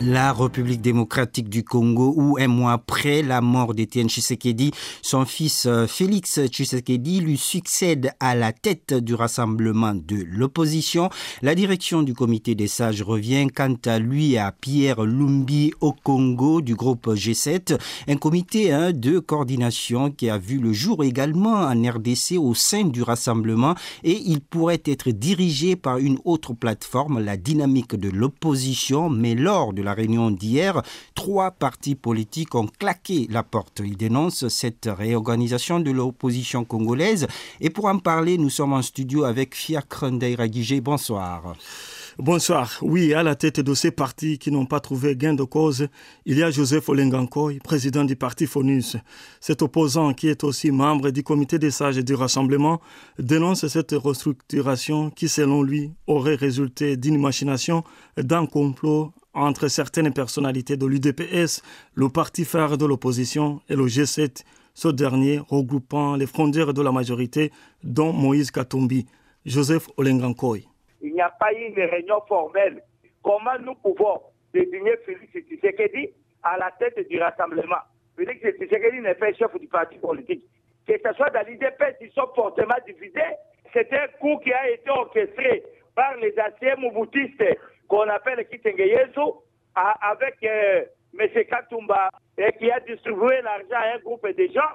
La République démocratique du Congo, où un mois après la mort d'Étienne Tshisekedi, son fils Félix Tshisekedi lui succède à la tête du rassemblement de l'opposition. La direction du comité des sages revient quant à lui à Pierre Lumbi Okongo du groupe G7, un comité de coordination qui a vu le jour également en RDC au sein du rassemblement, et il pourrait être dirigé par une autre plateforme, la dynamique de l'opposition, mais lors de la réunion d'hier, 3 partis politiques ont claqué la porte. Ils dénoncent cette réorganisation de l'opposition congolaise. Et pour en parler, nous sommes en studio avec Fiacre Ndairagije. Bonsoir. Bonsoir. Oui, à la tête de ces partis qui n'ont pas trouvé gain de cause, il y a Joseph Olengankoy, président du parti FONUS. Cet opposant, qui est aussi membre du comité des sages du Rassemblement, dénonce cette restructuration qui, selon lui, aurait résulté d'une machination, d'un complot entre certaines personnalités de l'UDPS, le parti phare de l'opposition, et le G7, ce dernier regroupant les frondeurs de la majorité, dont Moïse Katumbi. Joseph Olengankoy. Il n'y a pas eu de réunion formelle. Comment nous pouvons désigner Félix Tshisekedi à la tête du rassemblement? Félix Tshisekedi n'est pas chef du parti politique. Que ce soit dans l'UDPS, ils sont fortement divisés. C'est un coup qui a été orchestré par les anciens mouboutistes qu'on appelle Kitengeyesu, avec M. Katumba, et qui a distribué l'argent à un groupe de gens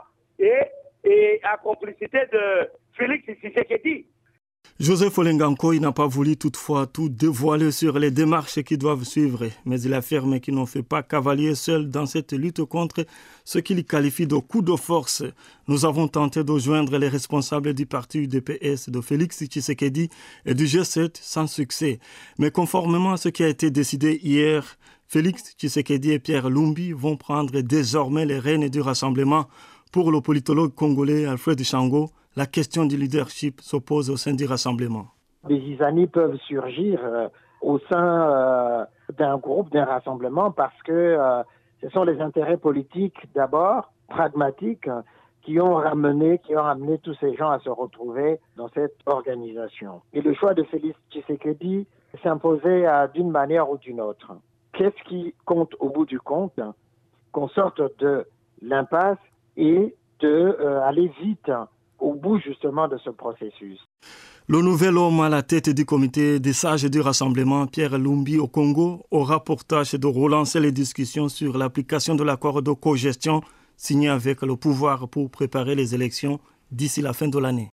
et à complicité de Félix Tshisekedi. Joseph Olengankoy n'a pas voulu toutefois tout dévoiler sur les démarches qui doivent suivre, mais il affirme qu'il n'en fait pas cavalier seul dans cette lutte contre ce qu'il qualifie de coup de force. Nous avons tenté de joindre les responsables du parti UDPS de Félix Tshisekedi et du G7 sans succès. Mais conformément à ce qui a été décidé hier, Félix Tshisekedi et Pierre Lumbi vont prendre désormais les rênes du rassemblement. Pour le politologue congolais Alfred Shango, la question du leadership s'oppose au sein du rassemblement. Des zizanies peuvent surgir au sein d'un groupe, d'un rassemblement, parce que ce sont les intérêts politiques d'abord, pragmatiques, qui ont amené tous ces gens à se retrouver dans cette organisation. Et le choix de Félix Tshisekedi s'imposait d'une manière ou d'une autre. Qu'est-ce qui compte au bout du compte? Qu'on sorte de l'impasse et aller vite au bout justement de ce processus. Le nouvel homme à la tête du comité des sages du rassemblement, Pierre Lumbi Okongo, aura pour tâche de relancer les discussions sur l'application de l'accord de cogestion signé avec le pouvoir pour préparer les élections d'ici la fin de l'année.